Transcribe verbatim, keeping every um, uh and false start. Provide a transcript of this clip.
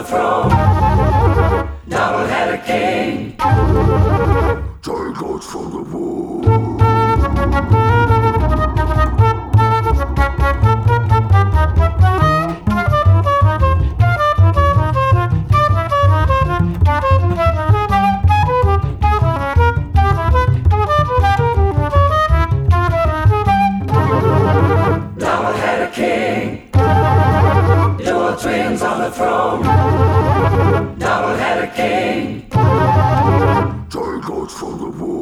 throne. Donald had a king. Giant goats from the wall. Donald had a king. Dual twins on the throne. Donald had a king. Giant goats from the wall.